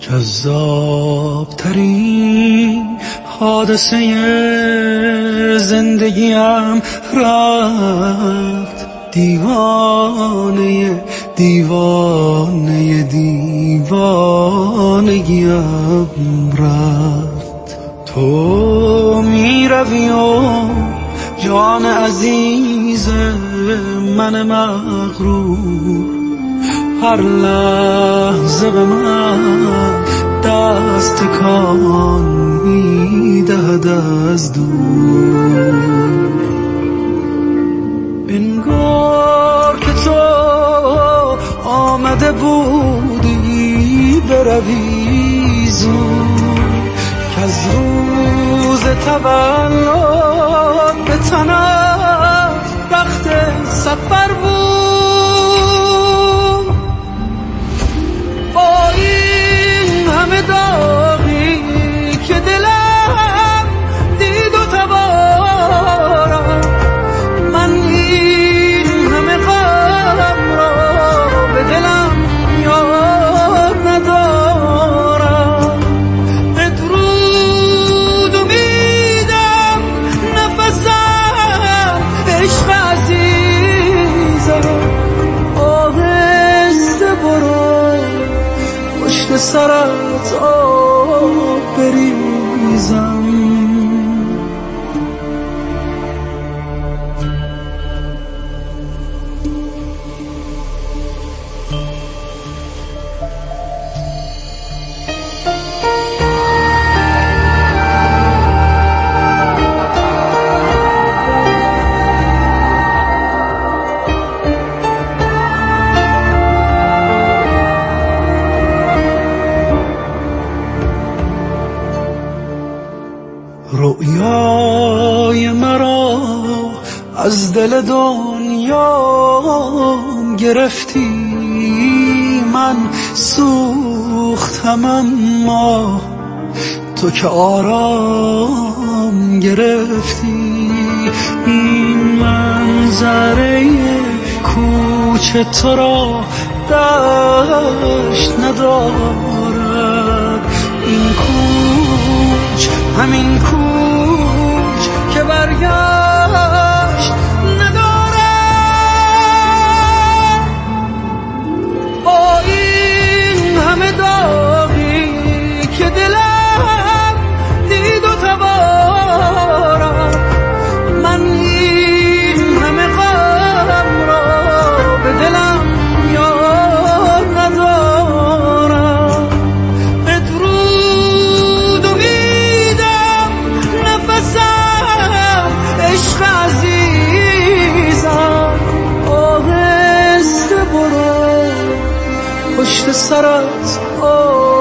جذابترین حادثه زندگیم رفت، دیوانه دیوانه دیوانگیم رفت. تو می روی و جان عزیز من مغرور هر لحظه به من دست تکان می‌دهد از دور. انگار که تو آمده بودی بروی زود، که از روز تولد به تنت رخت سفر بود. با این همه داغی که دلم دید و تبارم، من این همه غم را به دلم یاد ندارم. بدرود امیدم نفسم عشق عزیزم، آهسته برو پشت سرت آب بریزم. رؤیای مرا از دل دنیام گرفتی، من سوختم اما تو که آرام گرفتی. این منظره کوچه تو را دشت ندارد، این کوچ همین کوچ که برگشت ندارد. با این همه داغی که دلم دید و تبارم، من این همه غم را به دلم یاد ندارم. بدرود امیدم نفسم عشق عزیزم، آهسته برو پشت سرت